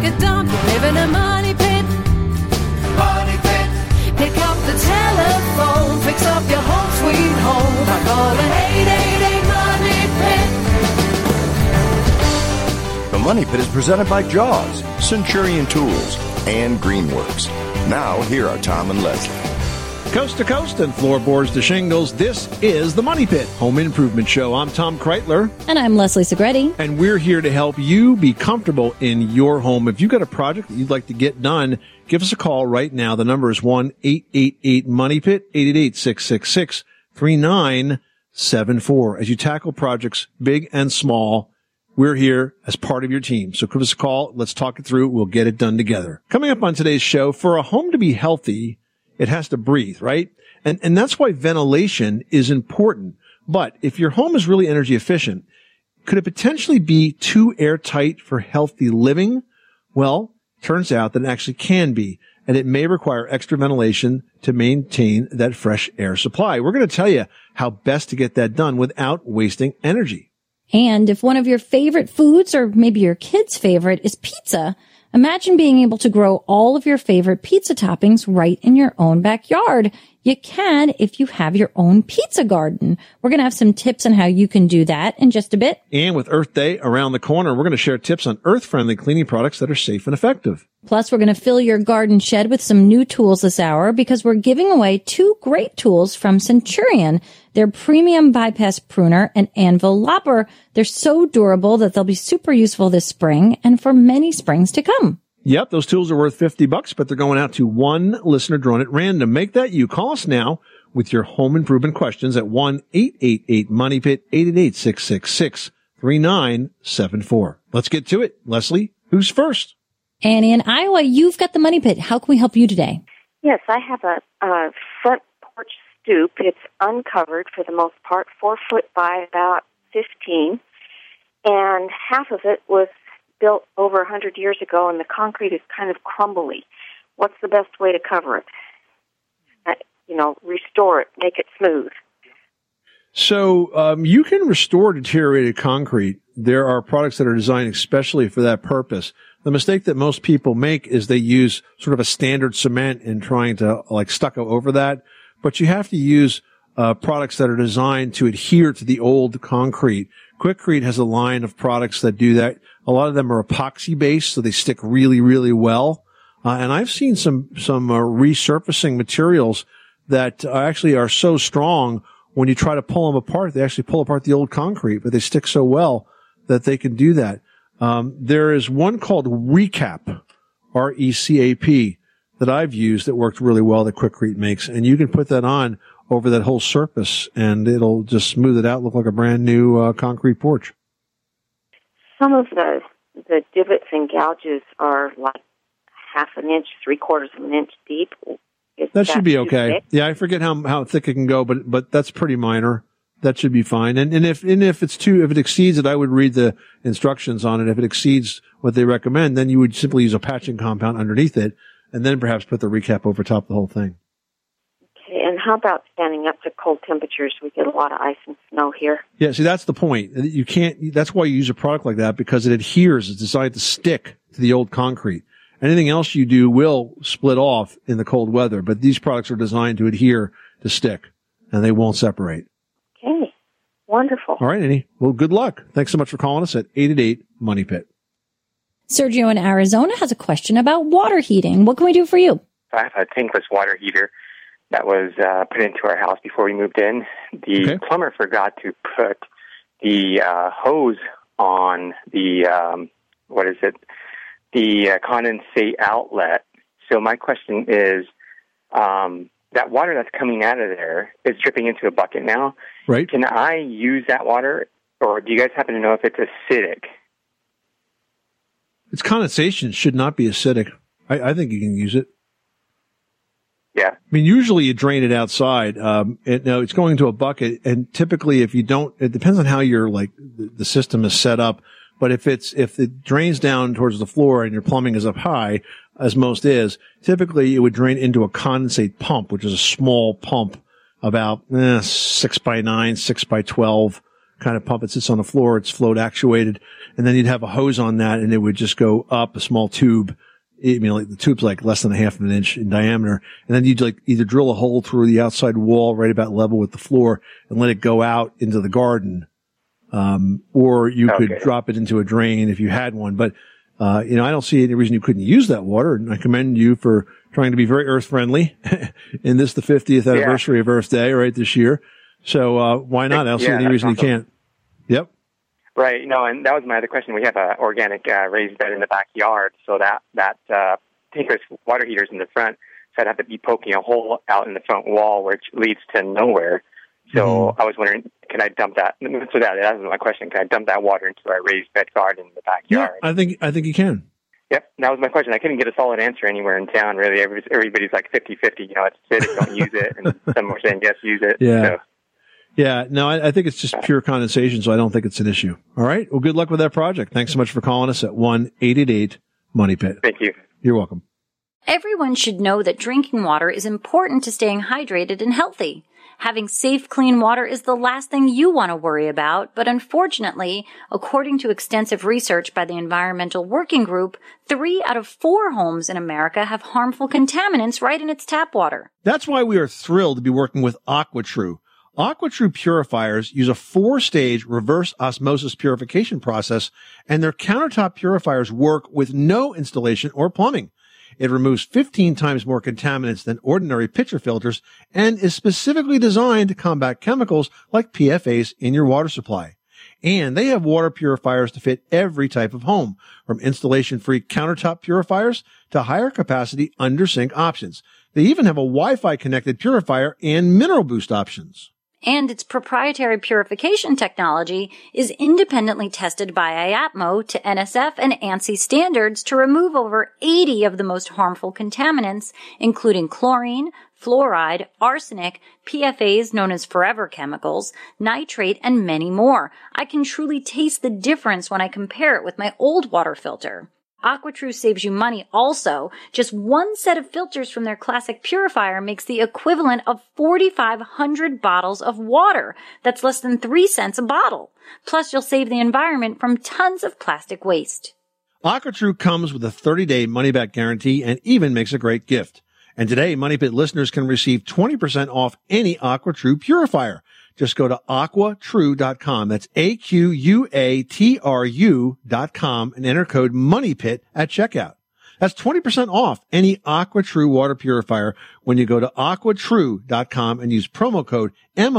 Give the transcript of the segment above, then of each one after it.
it done. You live in a money pit. Money pit. Pick up the telephone, fix up your home sweet home by calling 888 Money Pit. The Money Pit is presented by Jaws, Centurion Tools, and Greenworks. Now, here are Tom and Leslie. Coast to coast and floorboards to shingles, this is the Money Pit Home Improvement Show. I'm Tom Kreitler. And I'm Leslie Segretti. And we're here to help you be comfortable in your home. If you've got a project that you'd like to get done, give us a call right now. The number is 1-888-MONEY-PIT, 888-666-3974. As you tackle projects big and small, we're here as part of your team. So give us a call. Let's talk it through. We'll get it done together. Coming up on today's show, for a home to be healthy, it has to breathe, right? And that's why ventilation is important. But if your home is really energy efficient, could it potentially be too airtight for healthy living? Well, turns out that it actually can be, and it may require extra ventilation to maintain that fresh air supply. We're going to tell you how best to get that done without wasting energy. And if one of your favorite foods, or maybe your kid's favorite, is pizza, imagine being able to grow all of your favorite pizza toppings right in your own backyard. You can if you have your own pizza garden. We're going to have some tips on how you can do that in just a bit. And with Earth Day around the corner, we're going to share tips on earth-friendly cleaning products that are safe and effective. Plus, we're going to fill your garden shed with some new tools this hour because we're giving away 2 great tools from Centurion. Their premium bypass pruner and anvil lopper. They're so durable that they'll be super useful this spring and for many springs to come. Yep, those tools are worth $50, but they're going out to one listener drawn at random. Make that you. Call us now with your home improvement questions at 1-888-MONEY-PIT, 888-666-3974. Let's get to it. Leslie, who's first? Annie in Iowa, you've got the Money Pit. How can we help you today? Yes, I have a front porch stoop. It's uncovered for the most part, 4 foot by about 15, and half of it was built over 100 years ago, and the concrete is kind of crumbly. What's the best way to cover it? Restore it, make it smooth. So you can restore deteriorated concrete. There are products that are designed especially for that purpose. The mistake that most people make is they use sort of a standard cement in trying to like stucco over that. But you have to use products that are designed to adhere to the old concrete. Quikrete has a line of products that do that. A lot of them are epoxy based, so they stick really, really well. And I've seen some resurfacing materials that actually are so strong when you try to pull them apart, they actually pull apart the old concrete, but they stick so well that they can do that. There is one called Recap, R-E-C-A-P, that I've used that worked really well that Quikrete makes, and you can put that on over that whole surface, and it'll just smooth it out, look like a brand new concrete porch. Some of the divots and gouges are like half an inch, 3/4 of an inch deep. That should be okay. Thick? Yeah, I forget how thick it can go, but that's pretty minor. That should be fine. And if it exceeds it, I would read the instructions on it. If it exceeds what they recommend, then you would simply use a patching compound underneath it, and then perhaps put the recap over top of the whole thing. Okay, and how about standing up to cold temperatures? We get a lot of ice and snow here. Yeah, see, that's the point. You can't, that's why you use a product like that, because it adheres. It's designed to stick to the old concrete. Anything else you do will split off in the cold weather, but these products are designed to adhere, to stick, and they won't separate. Okay, wonderful. All right, Annie. Well, good luck. Thanks so much for calling us at 888-MONEY-PIT. Sergio in Arizona has a question about water heating. What can we do for you? I have a tankless water heater that was put into our house before we moved in. The plumber forgot to put the hose on the, the condensate outlet. So my question is, that water that's coming out of there is dripping into a bucket now. Right. Can I use that water, or do you guys happen to know if it's acidic? Its condensation should not be acidic. I think you can use it. Yeah. I mean, usually you drain it outside. It's going into a bucket, and typically if you don't, it depends on how your, the system is set up. But if it drains down towards the floor and your plumbing is up high, as most is, typically it would drain into a condensate pump, which is a small pump, about 6x9, 6x12, kind of pump. It sits on the floor. It's float actuated. And then you'd have a hose on that and it would just go up a small tube. I mean, like the tube's like less than a half of an inch in diameter. And then you'd like either drill a hole through the outside wall right about level with the floor and let it go out into the garden. Or you could drop it into a drain if you had one. But, I don't see any reason you couldn't use that water. And I commend you for trying to be very earth friendly in this, the 50th anniversary of Earth Day, right, this year. So, why not? I don't see any reason you can't. Yep. Right. And that was my other question. We have a organic raised bed in the backyard, so that takes water heaters in the front, so I'd have to be poking a hole out in the front wall, which leads to nowhere. So I was wondering, can I dump that? So that was my question. Can I dump that water into our raised bed garden in the backyard? Yeah, I think you can. Yep, that was my question. I couldn't get a solid answer anywhere in town, really. Everybody's like 50-50, it's fit, don't use it, and some were saying yes, use it. Yeah. So. Yeah, no, I think it's just pure condensation, so I don't think it's an issue. All right. Well, good luck with that project. Thanks so much for calling us at 1-888-MONEY-PIT. Thank you. You're welcome. Everyone should know that drinking water is important to staying hydrated and healthy. Having safe, clean water is the last thing you want to worry about, but unfortunately, according to extensive research by the Environmental Working Group, 3 out of 4 homes in America have harmful contaminants right in its tap water. That's why we are thrilled to be working with AquaTrue. AquaTrue purifiers use a 4-stage reverse osmosis purification process, and their countertop purifiers work with no installation or plumbing. It removes 15 times more contaminants than ordinary pitcher filters and is specifically designed to combat chemicals like PFAS in your water supply. And they have water purifiers to fit every type of home, from installation-free countertop purifiers to higher capacity under-sink options. They even have a Wi-Fi connected purifier and mineral boost options. And its proprietary purification technology is independently tested by IAPMO to NSF and ANSI standards to remove over 80 of the most harmful contaminants, including chlorine, fluoride, arsenic, PFAS known as forever chemicals, nitrate, and many more. I can truly taste the difference when I compare it with my old water filter. AquaTrue saves you money also. Just one set of filters from their classic purifier makes the equivalent of 4,500 bottles of water. That's less than 3 cents a bottle. Plus, you'll save the environment from tons of plastic waste. AquaTrue comes with a 30-day money-back guarantee and even makes a great gift. And today, Money Pit listeners can receive 20% off any AquaTrue purifier. Just go to aquatrue.com. That's AQUATRU.com and enter code MONEYPIT at checkout. That's 20% off any AquaTrue water purifier when you go to aquatrue.com and use promo code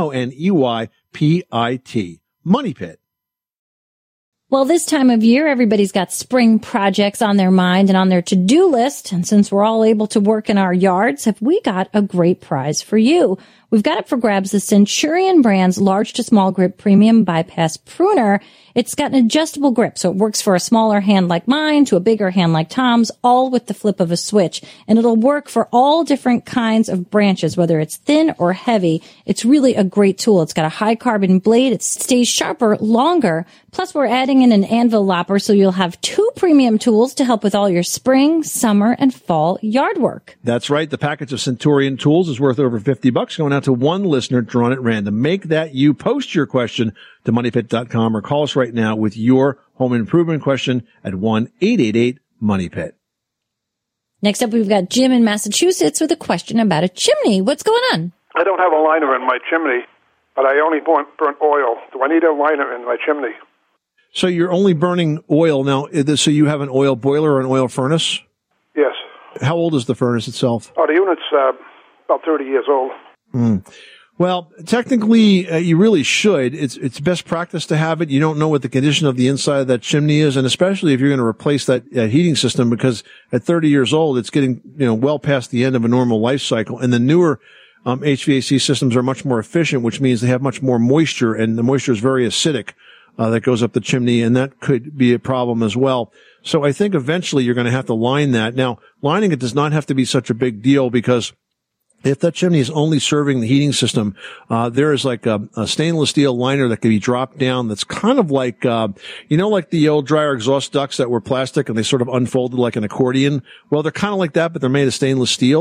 MONEYPIT. Money Pit. Well, this time of year, everybody's got spring projects on their mind and on their to-do list. And since we're all able to work in our yards, have we got a great prize for you? We've got up for grabs the Centurion brand's large to small grip premium bypass pruner. It's got an adjustable grip, so it works for a smaller hand like mine to a bigger hand like Tom's, all with the flip of a switch. And it'll work for all different kinds of branches, whether it's thin or heavy. It's really a great tool. It's got a high carbon blade. It stays sharper longer. Plus, we're adding in an anvil lopper, so you'll have 2 premium tools to help with all your spring, summer, and fall yard work. That's right. The package of Centurion tools is worth over $50, going out to one listener drawn at random. Make that you. Post your question to moneypit.com or call us right now with your home improvement question at 1-888-MONEYPIT. Next up, we've got Jim in Massachusetts with a question about a chimney. What's going on? I don't have a liner in my chimney, but I only burnt oil. Do I need a liner in my chimney? So you're only burning oil now. So you have an oil boiler or an oil furnace? Yes. How old is the furnace itself? Oh, the unit's about 30 years old. Well, technically, you really should. It's best practice to have it. You don't know what the condition of the inside of that chimney is, and especially if you're going to replace that heating system, because at 30 years old, it's getting well past the end of a normal life cycle. And the newer HVAC systems are much more efficient, which means they have much more moisture, and the moisture is very acidic that goes up the chimney, and that could be a problem as well. So I think eventually you're going to have to line that. Now, lining it does not have to be such a big deal, because if that chimney is only serving the heating system, there is like a stainless steel liner that can be dropped down. That's kind of like, like the old dryer exhaust ducts that were plastic and they sort of unfolded like an accordion. Well, they're kind of like that, but they're made of stainless steel.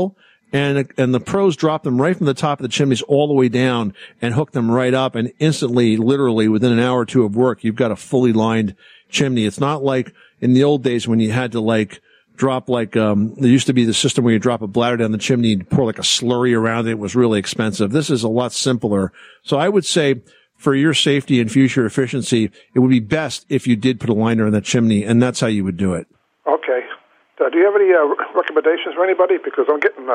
and the pros drop them right from the top of the chimneys all the way down and hook them right up, and instantly, literally within an hour or two of work, you've got a fully lined chimney. It's not like in the old days when you had to drop there used to be the system where you drop a bladder down the chimney and pour like a slurry around it. It was really expensive. This is a lot simpler. So I would say for your safety and future efficiency, it would be best if you did put a liner in the chimney, and that's how you would do it. Okay. Do you have any recommendations for anybody? Because I'm getting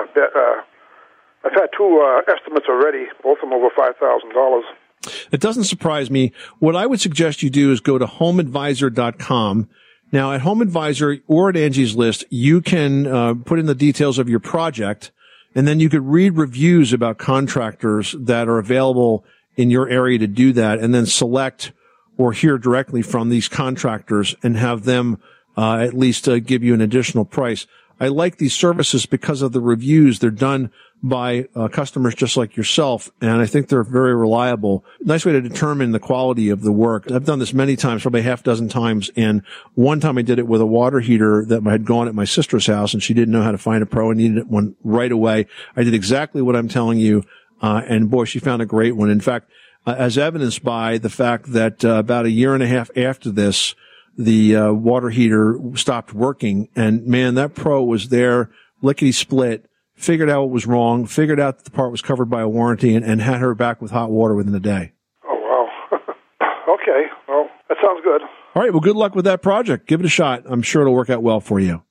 I've had two estimates already, both of them over $5,000. It doesn't surprise me. What I would suggest you do is go to homeadvisor.com. Now, at HomeAdvisor or at Angie's List, you can put in the details of your project, and then you could read reviews about contractors that are available in your area to do that, and then select or hear directly from these contractors and have them at least give you an additional price. I like these services because of the reviews. They're done by customers just like yourself, and I think they're very reliable. Nice way to determine the quality of the work. I've done this many times, probably half dozen times, and one time I did it with a water heater that had gone at my sister's house, and she didn't know how to find a pro and needed one right away. I did exactly what I'm telling you, and boy, she found a great one. In fact, as evidenced by the fact that about a year and a half after this, the water heater stopped working, and man, that pro was there, lickety-split, figured out what was wrong, figured out that the part was covered by a warranty, and had her back with hot water within a day. Oh, wow. Okay. Well, that sounds good. All right. Well, good luck with that project. Give it a shot. I'm sure it'll work out well for you.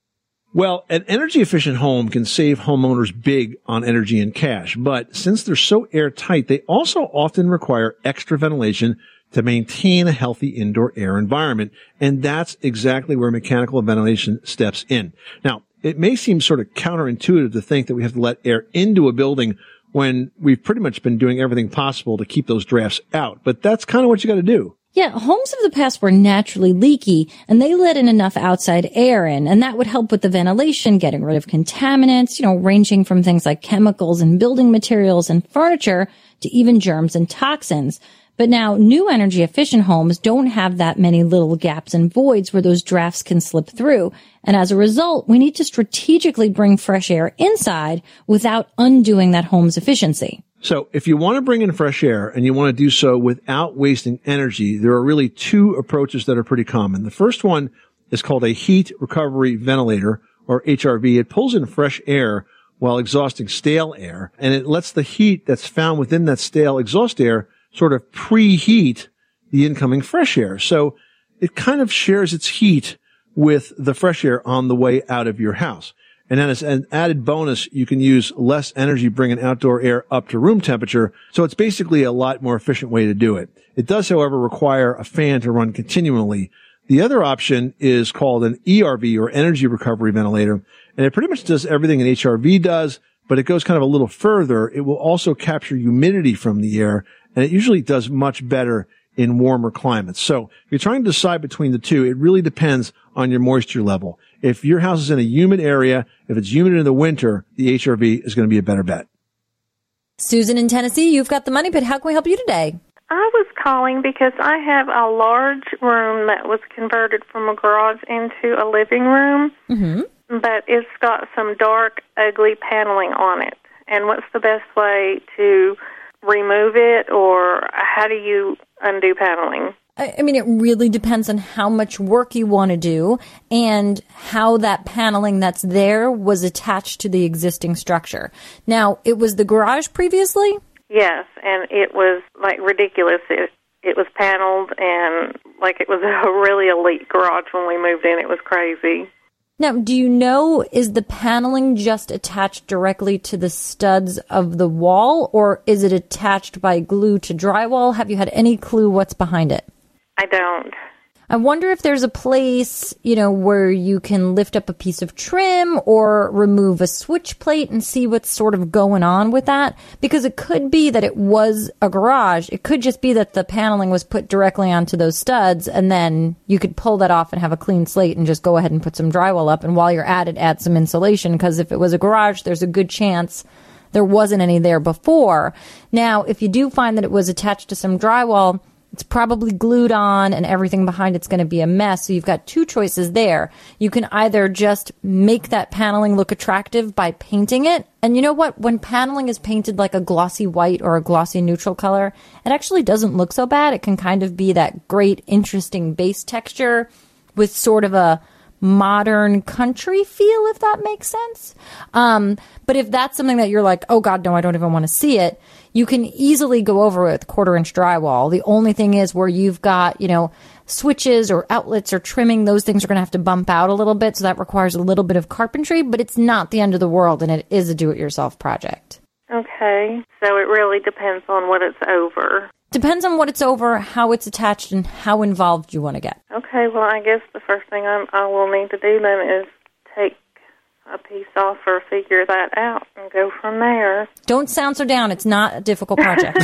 Well, an energy-efficient home can save homeowners big on energy and cash, but since they're so airtight, they also often require extra ventilation to maintain a healthy indoor air environment, and that's exactly where mechanical ventilation steps in. Now, it may seem sort of counterintuitive to think that we have to let air into a building when we've pretty much been doing everything possible to keep those drafts out, but that's kind of what you got to do. Yeah, homes of the past were naturally leaky, and they let in enough outside air in, and that would help with the ventilation, getting rid of contaminants, ranging from things like chemicals and building materials and furniture to even germs and toxins. But now, new energy-efficient homes don't have that many little gaps and voids where those drafts can slip through. And as a result, we need to strategically bring fresh air inside without undoing that home's efficiency. So if you want to bring in fresh air and you want to do so without wasting energy, there are really two approaches that are pretty common. The first one is called a heat recovery ventilator, or HRV. It pulls in fresh air while exhausting stale air, and it lets the heat that's found within that stale exhaust air sort of preheat the incoming fresh air. So it kind of shares its heat with the fresh air on the way out of your house. And then as an added bonus, you can use less energy bringing outdoor air up to room temperature. So it's basically a lot more efficient way to do it. It does, however, require a fan to run continually. The other option is called an ERV, or energy recovery ventilator. And it pretty much does everything an HRV does, but it goes kind of a little further. It will also capture humidity from the air, and it usually does much better in warmer climates. So if you're trying to decide between the two, it really depends on your moisture level. If your house is in a humid area, if it's humid in the winter, the HRV is going to be a better bet. Susan in Tennessee, you've got the Money Pit. How can we help you today? I was calling because I have a large room that was converted from a garage into a living room, but it's got some dark, ugly paneling on it. And what's the best way to remove it, or how do you undo paneling? I mean, it really depends on how much work you want to do and how that paneling that's there was attached to the existing structure. Now, it was the garage previously? Yes, and it was like ridiculous. It was paneled and like it was a really elite garage when we moved in. It was crazy. Now, do you know, is the paneling just attached directly to the studs of the wall, or is it attached by glue to drywall? Have you had any clue what's behind it? I don't. I wonder if there's a place, where you can lift up a piece of trim or remove a switch plate and see what's sort of going on with that. Because it could be that it was a garage. It could just be that the paneling was put directly onto those studs, and then you could pull that off and have a clean slate and just go ahead and put some drywall up. And while you're at it, add some insulation, because if it was a garage, there's a good chance there wasn't any there before. Now, if you do find that it was attached to some drywall, It's probably glued on and everything behind it's going to be a mess. So you've got two choices there. You can either just make that paneling look attractive by painting it. And you know what? When paneling is painted like a glossy white or a glossy neutral color, it actually doesn't look so bad. It can kind of be that great, interesting base texture with sort of a modern country feel, if that makes sense. But if that's something that you're like, oh God, no, I don't even want to see it, you can easily go over it with 1/4-inch drywall. The only thing is where you've got, switches or outlets or trimming, those things are going to have to bump out a little bit. So that requires a little bit of carpentry, but it's not the end of the world, and it is a do-it-yourself project. Okay. So it really depends on what it's over. Depends on what it's over, how it's attached, and how involved you want to get. Okay. Well, I guess the first thing I will need to do then is take a piece off or figure that out and go from there. Don't sound so down. It's not a difficult project.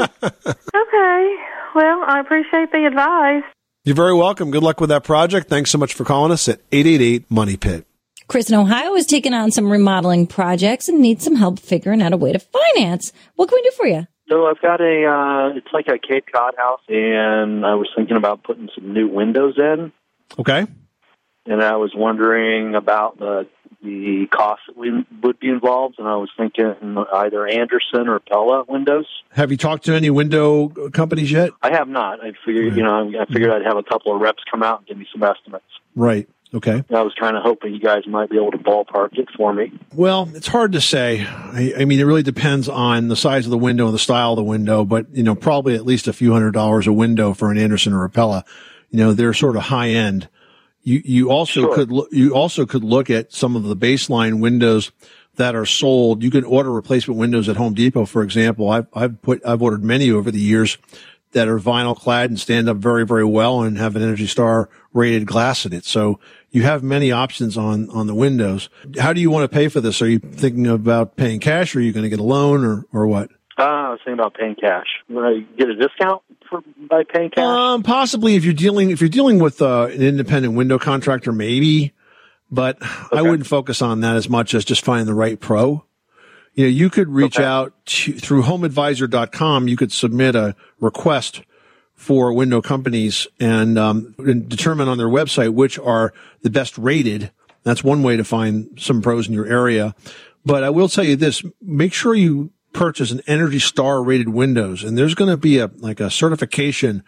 Okay. Well, I appreciate the advice. You're very welcome. Good luck with that project. Thanks so much for calling us at 888-MONEY-PIT. Chris in Ohio is taking on some remodeling projects and needs some help figuring out a way to finance. What can we do for you? So I've got it's like a Cape Cod house, and I was thinking about putting some new windows in. Okay. And I was wondering about the cost that would be involved, and I was thinking either Andersen or Pella windows. Have you talked to any window companies yet? I have not. I figured, I figured I'd have a couple of reps come out and give me some estimates. Right. Okay. I was kind of hoping you guys might be able to ballpark it for me. Well, it's hard to say. I mean, it really depends on the size of the window and the style of the window, but, probably at least a few $100s a window for an Andersen or a Pella. They're sort of high end. You also could look at some of the baseline windows that are sold. You can order replacement windows at Home Depot, for example. I've ordered many over the years that are vinyl clad and stand up very, very well and have an Energy Star rated glass in it. So you have many options on the windows. How do you want to pay for this? Are you thinking about paying cash, or are you going to get a loan, or what? I was thinking about paying cash. Will I get a discount by paying cash? Possibly if you're dealing with an independent window contractor, maybe, but okay. I wouldn't focus on that as much as just finding the right pro. You could reach out through homeadvisor.com. You could submit a request for window companies and determine on their website which are the best rated. That's one way to find some pros in your area. But I will tell you this, make sure you purchase an Energy Star rated windows, and there's going to be a certification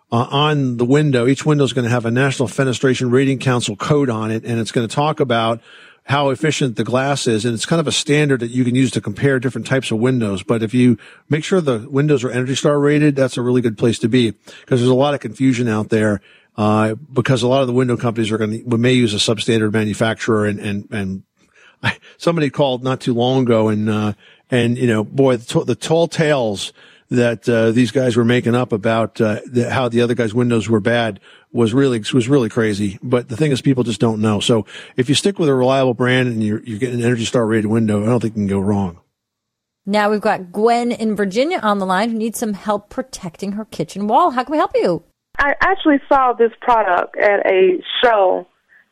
on the window. Each window is going to have a National Fenestration Rating Council code on it, and it's going to talk about how efficient the glass is, and it's kind of a standard that you can use to compare different types of windows. But if you make sure the windows are Energy Star rated, that's a really good place to be, because there's a lot of confusion out there, because a lot of the window companies may use a substandard manufacturer, and somebody called not too long ago, and boy, the tall tales that these guys were making up about how the other guy's windows were bad was really crazy. But the thing is, people just don't know. So if you stick with a reliable brand and you're getting an Energy Star rated window, I don't think you can go wrong. Now we've got Gwen in Virginia on the line who needs some help protecting her kitchen wall. How can we help you? I actually saw this product at a show,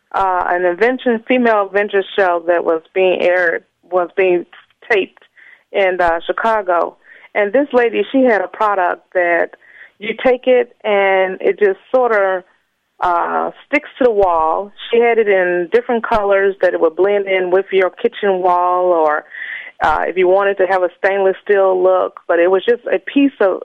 an female inventor show that was being taped in Chicago. And this lady, she had a product that you take it and it just sort of sticks to the wall. She had it in different colors that it would blend in with your kitchen wall, or if you wanted to have a stainless steel look. But it was just a piece of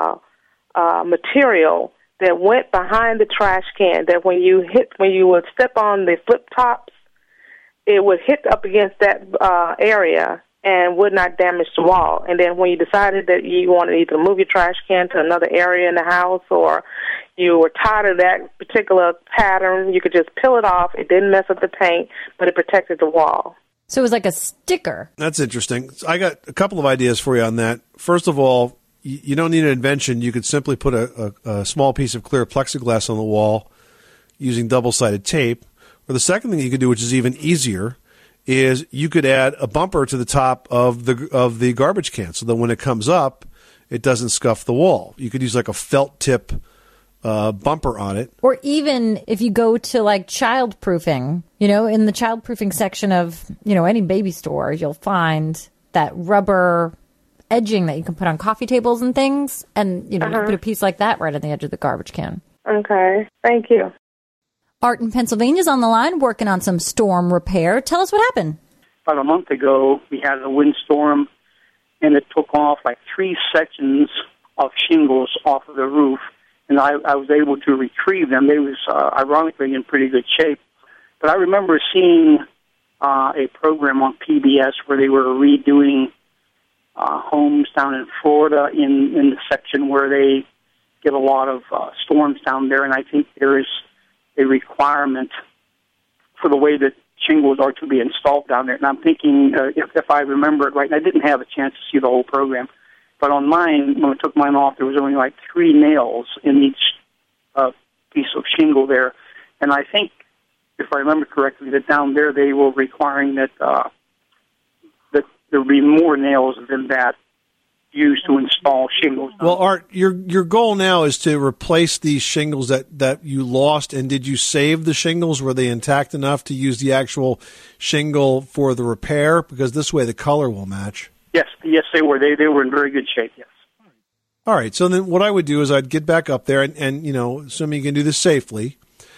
material that went behind the trash can, that when you would step on the flip tops, it would hit up against that area and would not damage the wall. And then when you decided that you wanted to either move your trash can to another area in the house, or you were tired of that particular pattern, you could just peel it off. It didn't mess up the paint, but it protected the wall. So it was like a sticker. That's interesting. I got a couple of ideas for you on that. First of all, you don't need an invention. You could simply put a small piece of clear plexiglass on the wall using double-sided tape. Or the second thing you could do, which is even easier, is you could add a bumper to the top of the garbage can, so that when it comes up, it doesn't scuff the wall. You could use like a felt tip bumper on it. Or even if you go to like child-proofing, in the child-proofing section of, any baby store, you'll find that rubber edging that you can put on coffee tables and things. And, you can put a piece like that right on the edge of the garbage can. Okay. Thank you. Art in Pennsylvania's on the line working on some storm repair. Tell us what happened. About a month ago, we had a windstorm, and it took off like 3 sections of shingles off of the roof, and I was able to retrieve them. They was ironically in pretty good shape. But I remember seeing a program on PBS where they were redoing homes down in Florida in the section where they get a lot of storms down there, and I think there is a requirement for the way that shingles are to be installed down there. And I'm thinking, if I remember it right, and I didn't have a chance to see the whole program, but on mine, when I took mine off, there was only like 3 nails in each piece of shingle there. And I think, if I remember correctly, that down there they were requiring that that there would be more nails than that used to install shingles. Well, Art, your goal now is to replace these shingles that you lost. And did you save the shingles? Were they intact enough to use the actual shingle for the repair? Because this way the color will match. Yes, they were. They were in very good shape, yes. All right, so then what I would do is I'd get back up there and assuming you can do this safely,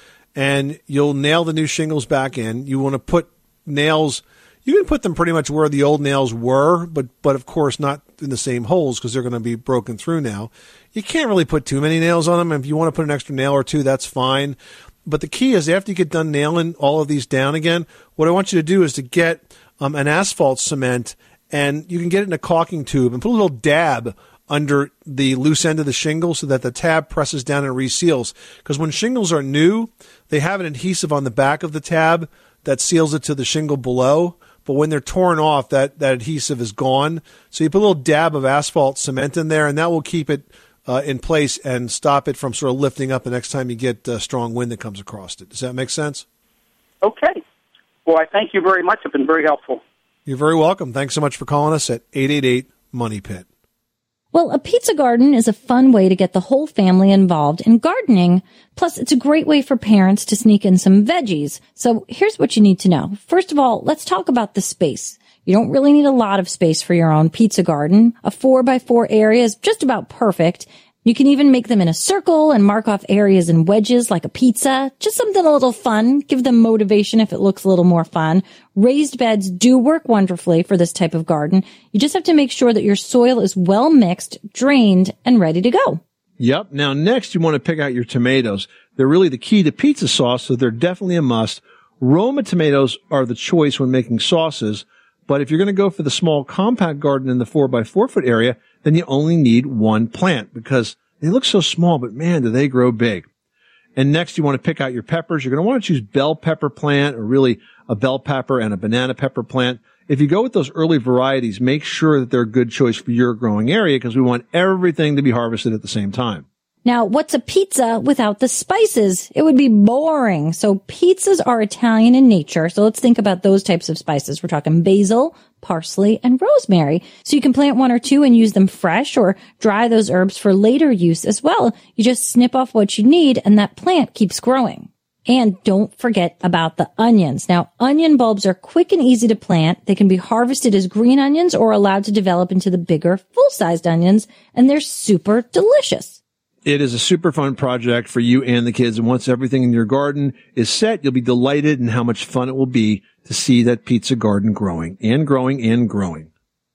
and you'll nail the new shingles back in. You want to put nails. You can put them pretty much where the old nails were, but of course not in the same holes because they're going to be broken through now. You can't really put too many nails on them. If you want to put an extra nail or two, that's fine. But the key is after you get done nailing all of these down again, what I want you to do is to get an asphalt cement, and you can get it in a caulking tube and put a little dab under the loose end of the shingle so that the tab presses down and reseals. Because when shingles are new, they have an adhesive on the back of the tab that seals it to the shingle below. But when they're torn off, that adhesive is gone. So you put a little dab of asphalt cement in there, and that will keep it in place and stop it from sort of lifting up the next time you get strong wind that comes across it. Does that make sense? Okay. Well, I thank you very much. It's been very helpful. You're very welcome. Thanks so much for calling us at 888-MONEY-PIT. Well, a pizza garden is a fun way to get the whole family involved in gardening. Plus, it's a great way for parents to sneak in some veggies. So here's what you need to know. First of all, let's talk about the space. You don't really need a lot of space for your own pizza garden. A 4x4 area is just about perfect. You can even make them in a circle and mark off areas in wedges like a pizza. Just something a little fun. Give them motivation if it looks a little more fun. Raised beds do work wonderfully for this type of garden. You just have to make sure that your soil is well mixed, drained, and ready to go. Yep. Now, next, you want to pick out your tomatoes. They're really the key to pizza sauce, so they're definitely a must. Roma tomatoes are the choice when making sauces, but if you're going to go for the small compact garden in the 4x4 foot area, then you only need one plant because they look so small, but man, do they grow big. And next, you want to pick out your peppers. You're going to want to choose bell pepper plant or really a bell pepper and a banana pepper plant. If you go with those early varieties, make sure that they're a good choice for your growing area because we want everything to be harvested at the same time. Now, what's a pizza without the spices? It would be boring. So pizzas are Italian in nature. So let's think about those types of spices. We're talking basil, parsley, and rosemary. So you can plant 1 or 2 and use them fresh or dry those herbs for later use as well. You just snip off what you need and that plant keeps growing. And don't forget about the onions. Now, onion bulbs are quick and easy to plant. They can be harvested as green onions or allowed to develop into the bigger, full-sized onions, and they're super delicious. It is a super fun project for you and the kids. And once everything in your garden is set, you'll be delighted in how much fun it will be to see that pizza garden growing and growing and growing.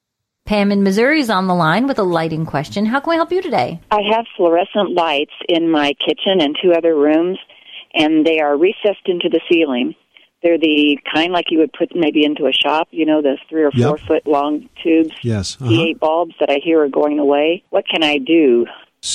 Pam in Missouri is on the line with a lighting question. How can we help you today? I have fluorescent lights in my kitchen and 2 other rooms, and they are recessed into the ceiling. They're the kind like you would put maybe into a shop, the 3 or 4 foot long tubes. Yes. T8 bulbs that I hear are going away. What can I do?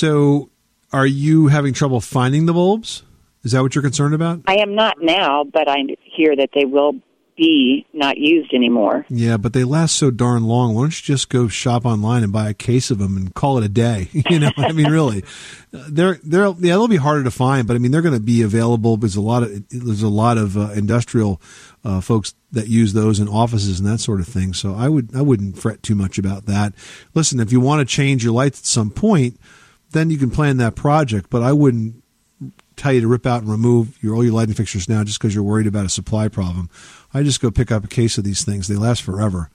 So are you having trouble finding the bulbs? Is that what you're concerned about? I am not now, but I hear that they will be not used anymore. Yeah, but they last so darn long. Why don't you just go shop online and buy a case of them and call it a day? I mean, really, they'll be harder to find, but I mean, they're going to be available. There's a lot of industrial folks that use those in offices and that sort of thing. So I wouldn't fret too much about that. Listen, if you want to change your lights at some point, then you can plan that project, but I wouldn't tell you to rip out and remove all your lighting fixtures now just because you're worried about a supply problem. I just go pick up a case of these things. They last forever.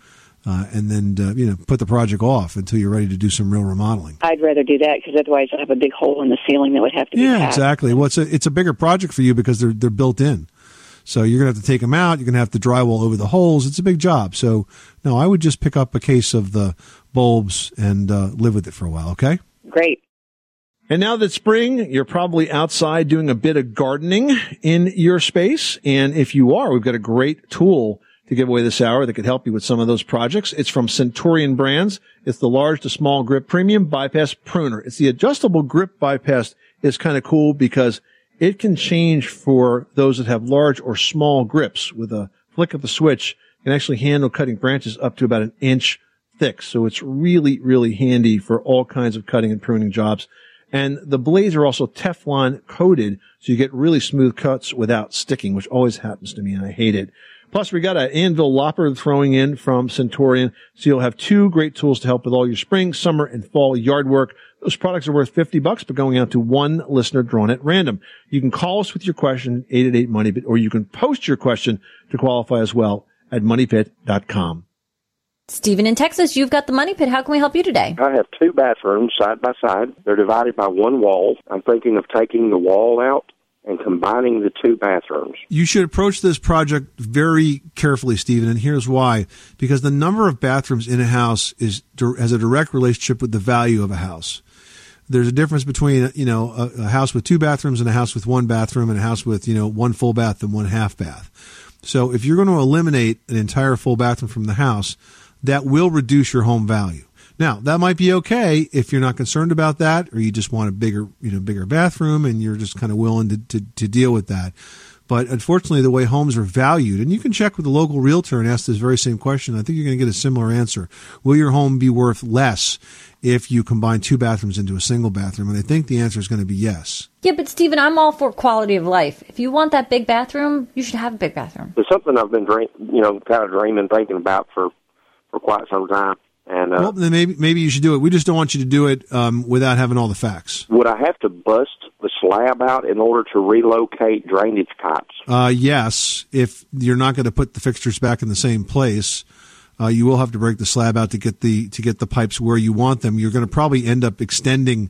and then put the project off until you're ready to do some real remodeling. I'd rather do that because otherwise I have a big hole in the ceiling that would have to be patched. Exactly. Well, it's a bigger project for you because they're built in. So you're going to have to take them out. You're going to have to drywall over the holes. It's a big job. So, no, I would just pick up a case of the bulbs and live with it for a while, okay? Great. And now that spring, you're probably outside doing a bit of gardening in your space. And if you are, we've got a great tool to give away this hour that could help you with some of those projects. It's from Centurion Brands. It's the large to small grip premium bypass pruner. It's the adjustable grip bypass. It's kind of cool because it can change for those that have large or small grips. With a flick of the switch, it can actually handle cutting branches up to about an inch thick. So it's really, really handy for all kinds of cutting and pruning jobs. And the blades are also Teflon coated, so you get really smooth cuts without sticking, which always happens to me, and I hate it. Plus, we got an anvil lopper throwing in from Centurion, so you'll have two great tools to help with all your spring, summer, and fall yard work. Those products are worth $50, but going out to one listener drawn at random. You can call us with your question, 888-MONEYPIT, or you can post your question to qualify as well at moneypit.com. Stephen in Texas, you've got the Money Pit. How can we help you today? I have two bathrooms side by side. They're divided by one wall. I'm thinking of taking the wall out and combining the two bathrooms. You should approach this project very carefully, Stephen, and here's why. Because the number of bathrooms in a house has a direct relationship with the value of a house. There's a difference between, a house with two bathrooms and a house with one bathroom and a house with, one full bath and one half bath. So if you're going to eliminate an entire full bathroom from the house, that will reduce your home value. Now, that might be okay if you're not concerned about that, or you just want a bigger bathroom and you're just kind of willing to deal with that. But unfortunately, the way homes are valued, and you can check with the local realtor and ask this very same question, I think you're going to get a similar answer. Will your home be worth less if you combine two bathrooms into a single bathroom? And I think the answer is going to be yes. Yeah, but Stephen, I'm all for quality of life. If you want that big bathroom, you should have a big bathroom. It's something I've been kind of dreaming, thinking about for quite some time. And well, then maybe you should do it. We just don't want you to do it without having all the facts. Would I have to bust the slab out in order to relocate drainage pipes? Yes. If you're not going to put the fixtures back in the same place, you will have to break the slab out to get the pipes where you want them. You're going to probably end up extending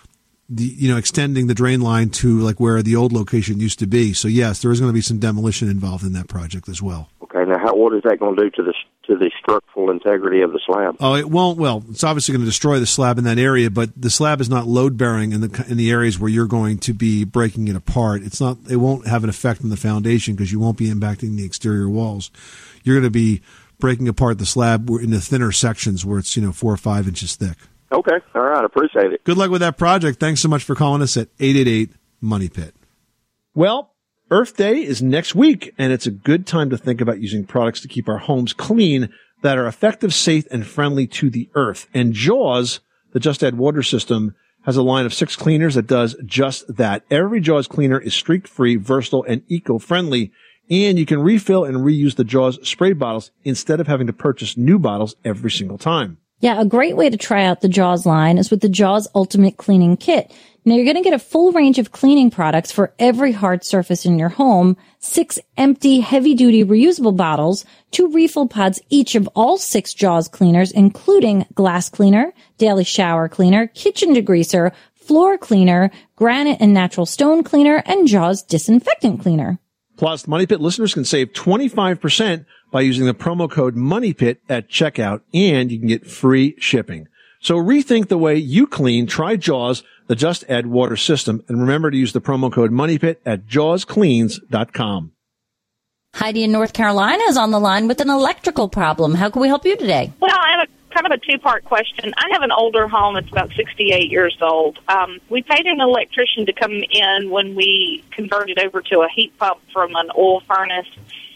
the drain line to like where the old location used to be. So yes, there is going to be some demolition involved in that project as well. Okay. Now, what is that going to do to the structural integrity of the slab? Oh, it won't. Well, it's obviously going to destroy the slab in that area, but the slab is not load bearing in the areas where you're going to be breaking it apart. It won't have an effect on the foundation because you won't be impacting the exterior walls. You're going to be breaking apart the slab in the thinner sections where it's 4 or 5 inches thick. Okay. All right. Appreciate it. Good luck with that project. Thanks so much for calling us at 888-MONEYPIT. Well, Earth Day is next week, and it's a good time to think about using products to keep our homes clean that are effective, safe, and friendly to the earth. And Jaws, the Just Add Water system, has a line of 6 cleaners that does just that. Every Jaws cleaner is streak-free, versatile, and eco-friendly, and you can refill and reuse the Jaws spray bottles instead of having to purchase new bottles every single time. Yeah, a great way to try out the Jaws line is with the Jaws Ultimate Cleaning Kit. Now, you're going to get a full range of cleaning products for every hard surface in your home, 6 empty, heavy-duty reusable bottles, 2 refill pods each of all 6 Jaws cleaners, including glass cleaner, daily shower cleaner, kitchen degreaser, floor cleaner, granite and natural stone cleaner, and Jaws disinfectant cleaner. Plus, Money Pit listeners can save 25% by using the promo code MONEYPIT at checkout, and you can get free shipping. So rethink the way you clean. Try Jaws, the Just Add Water system, and remember to use the promo code MONEYPIT at jawscleans.com. Heidi in North Carolina is on the line with an electrical problem. How can we help you today? Well, I have kind of a two-part question. I have an older home that's about 68 years old. We paid an electrician to come in when we converted over to a heat pump from an oil furnace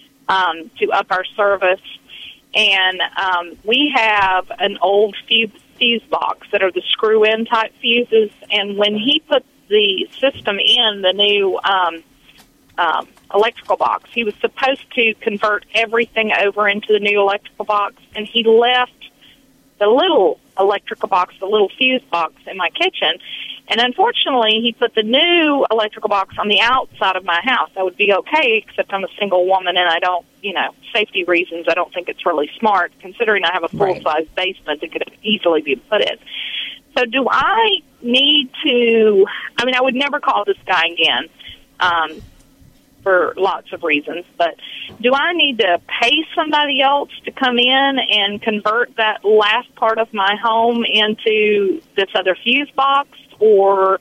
to up our service. And we have an old fuse box that are the screw-in type fuses. And when he put the system in, the new electrical box, he was supposed to convert everything over into the new electrical box, and he left the little electrical box, the little fuse box in my kitchen. And unfortunately, he put the new electrical box on the outside of my house. That would be okay, except I'm a single woman and I don't, safety reasons, I don't think it's really smart, considering I have a full-size basement that could easily be put in. So do I need to, I would never call this guy again for lots of reasons, but do I need to pay somebody else to come in and convert that last part of my home into this other fuse box? Or,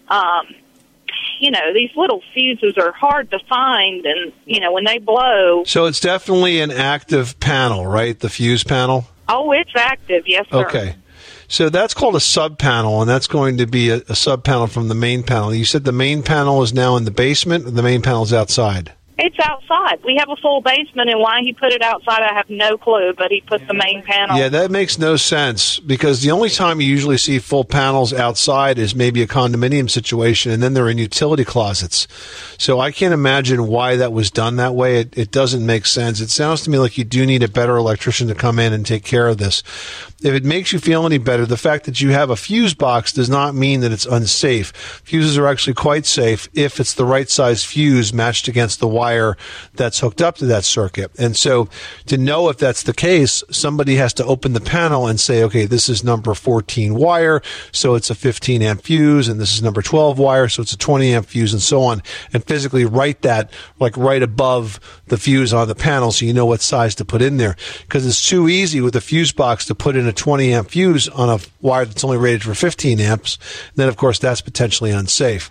these little fuses are hard to find, and, when they blow. So it's definitely an active panel, right? The fuse panel? Oh, it's active, yes, sir. Okay. So that's called a sub-panel, and that's going to be a sub-panel from the main panel. You said the main panel is now in the basement, or the main panel is outside? It's outside. We have a full basement, and why he put it outside, I have no clue, but he put the main panel. Yeah, that makes no sense, because the only time you usually see full panels outside is maybe a condominium situation, and then they're in utility closets. So I can't imagine why that was done that way. It doesn't make sense. It sounds to me like you do need a better electrician to come in and take care of this. If it makes you feel any better, the fact that you have a fuse box does not mean that it's unsafe. Fuses are actually quite safe if it's the right size fuse matched against the wire that's hooked up to that circuit. And so to know if that's the case, somebody has to open the panel and say, okay, this is number 14 wire, so it's a 15 amp fuse, and this is number 12 wire, so it's a 20 amp fuse, and so on, and physically write that like right above the fuse on the panel so you know what size to put in there. Because it's too easy with a fuse box to put in a 20 amp fuse on a wire that's only rated for 15 amps. Then, of course, that's potentially unsafe.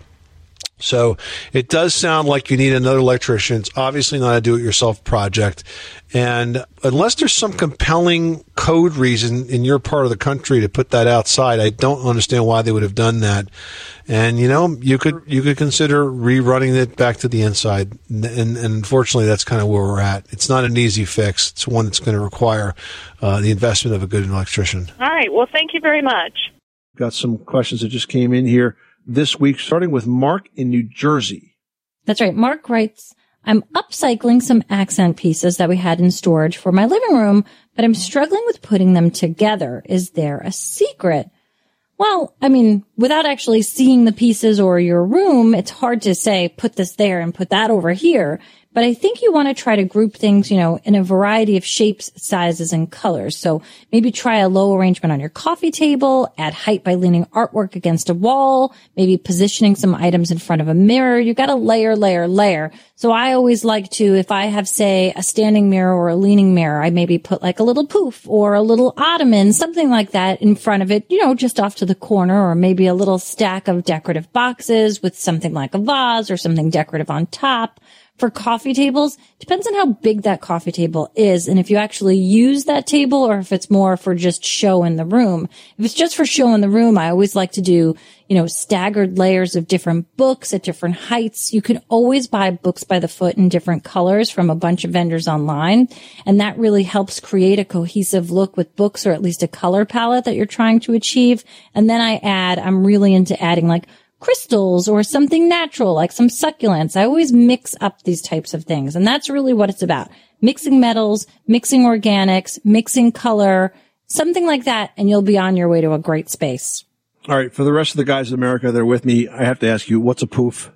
So it does sound like you need another electrician. It's obviously not a do-it-yourself project. And unless there's some compelling code reason in your part of the country to put that outside, I don't understand why they would have done that. And, you could consider rerunning it back to the inside. And unfortunately, that's kind of where we're at. It's not an easy fix. It's one that's going to require the investment of a good electrician. All right. Well, thank you very much. Got some questions that just came in here this week, starting with Mark in New Jersey. That's right. Mark writes, I'm upcycling some accent pieces that we had in storage for my living room, but I'm struggling with putting them together. Is there a secret? Well, without actually seeing the pieces or your room, it's hard to say, put this there and put that over here. But I think you want to try to group things, in a variety of shapes, sizes, and colors. So maybe try a low arrangement on your coffee table, add height by leaning artwork against a wall, maybe positioning some items in front of a mirror. You got to layer. So I always like to, if I have, say, a standing mirror or a leaning mirror, I maybe put like a little poof or a little ottoman, something like that in front of it, just off to the corner, or maybe a little stack of decorative boxes with something like a vase or something decorative on top. For coffee tables, depends on how big that coffee table is and if you actually use that table or if it's more for just show in the room. If it's just for show in the room, I always like to do, staggered layers of different books at different heights. You can always buy books by the foot in different colors from a bunch of vendors online. And that really helps create a cohesive look with books, or at least a color palette that you're trying to achieve. And then I'm really into adding like crystals or something natural, like some succulents. I always mix up these types of things. And that's really what it's about. Mixing metals, mixing organics, mixing color, something like that. And you'll be on your way to a great space. All right. For the rest of the guys in America that are with me, I have to ask you, what's a poof?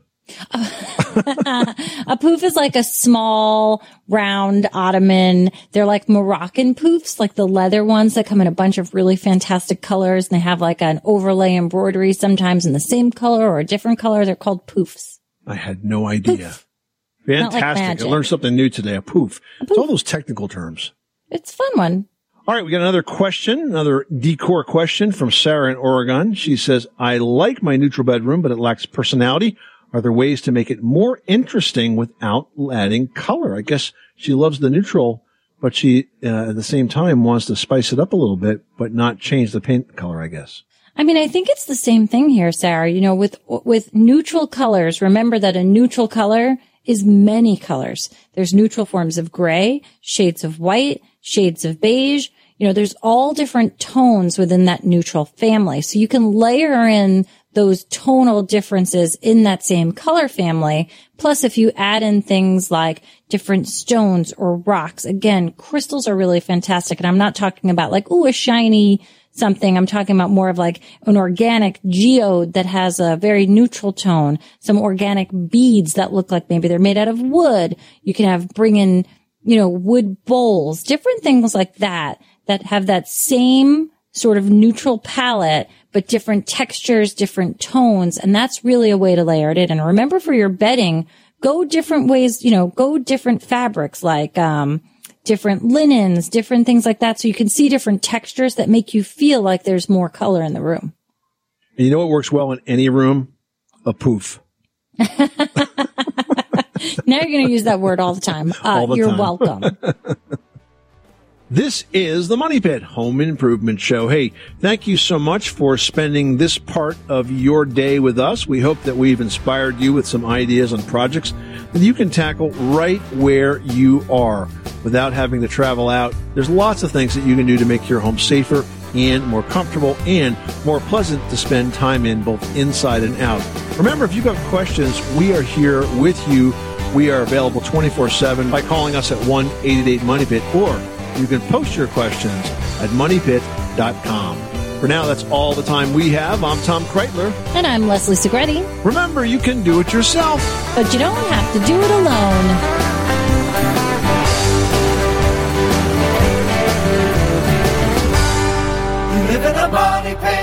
A poof is like a small, round ottoman. They're like Moroccan poofs, like the leather ones that come in a bunch of really fantastic colors. And they have like an overlay embroidery, sometimes in the same color or a different color. They're called poofs. I had no idea. Poof. Fantastic. Like I learned something new today. A poof. It's all those technical terms. It's a fun one. All right, we got another question, another decor question from Sarah in Oregon. She says, I like my neutral bedroom, but it lacks personality. Are there ways to make it more interesting without adding color? I guess she loves the neutral, but she, at the same time, wants to spice it up a little bit, but not change the paint color, I guess. I think it's the same thing here, Sarah. With neutral colors, remember that a neutral color is many colors. There's neutral forms of gray, shades of white, shades of beige. There's all different tones within that neutral family. So you can layer in those tonal differences in that same color family. Plus, if you add in things like different stones or rocks, again, crystals are really fantastic. And I'm not talking about like, a shiny something. I'm talking about more of like an organic geode that has a very neutral tone, some organic beads that look like maybe they're made out of wood. You can bring in, wood bowls, different things like that have that same sort of neutral palette, but different textures, different tones. And that's really a way to layer it in. And remember, for your bedding, go different ways, go different fabrics, like, different linens, different things like that. So you can see different textures that make you feel like there's more color in the room. And you know what works well in any room? A poof. Now you're going to use that word all the time. You're welcome. This is the Money Pit Home Improvement Show. Hey, thank you so much for spending this part of your day with us. We hope that we've inspired you with some ideas on projects that you can tackle right where you are without having to travel out. There's lots of things that you can do to make your home safer and more comfortable and more pleasant to spend time in, both inside and out. Remember, if you've got questions, we are here with you. We are available 24/7 by calling us at 1-888-MONEYPIT, or you can post your questions at moneypit.com. For now, that's all the time we have. I'm Tom Kreitler. And I'm Leslie Segretti. Remember, you can do it yourself, but you don't have to do it alone. You live in a money pit.